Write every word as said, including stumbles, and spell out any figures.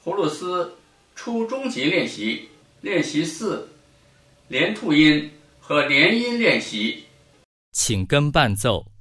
葫芦丝初中级练习练习四，连吐音和连音练习。 请跟伴奏。